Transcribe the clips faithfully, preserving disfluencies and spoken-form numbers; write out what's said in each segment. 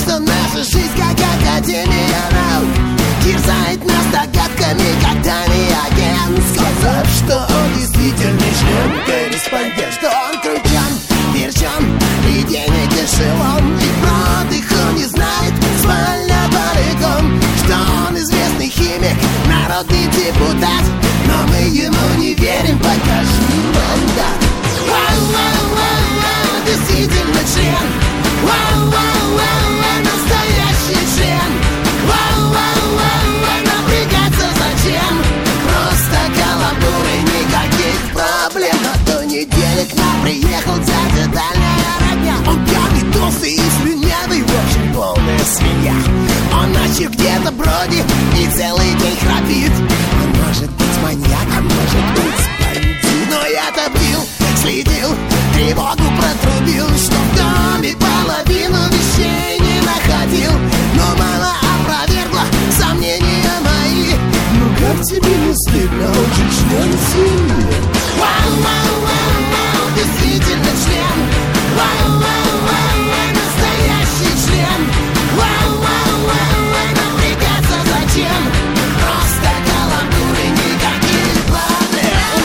что наша жизнь как академия наук терзает нас догадками, как тайный агент, сказав, что он действительный член-корреспондент, что он кручен, верчен и денег эшелон, и про отдых он не знает с вольно-полигом, что он известный химик, народный депутат, но мы ему не верим, покажи мандат. Вау-вау-вау-вау, действительно член. Вау-вау-вау-вау, настоящий член. Вау-вау-вау-вау, напрягаться зачем? Просто каламбуры, никаких проблем. На ту неделю к нам приехал дядя дальняя родня. Он пьяный, толстый и слюнявый, в общем, полная свинья. Он ночью где-то бродит и целый день храпит. Он может быть маньяк, а может быть бандит. Но я-то бил, следил, тревогу протрубил, что в доме половину вещей не находил. Но мама опровергла сомнения мои. Ну как тебе не стыдно, он же член семьи. Вау-вау-вау-вау, действительно член. Вау-вау-вау-вау, настоящий член. Вау-вау-вау-вау, напрягаться зачем? Просто каламбуры, никаких проблем.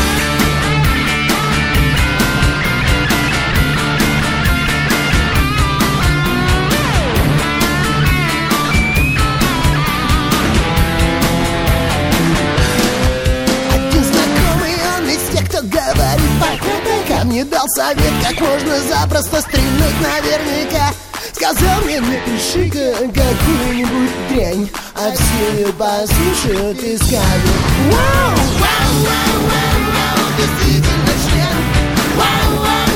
Один знакомый, он из тех, кто говорит пока-пока, мне дал совет, как можно запросто стрельнуть наверняка. Сказал мне, напиши-ка какую-нибудь дрянь, а все ее послушают и скажут: вау, вау, вау, вау, вау, действительно член. Вау, вау.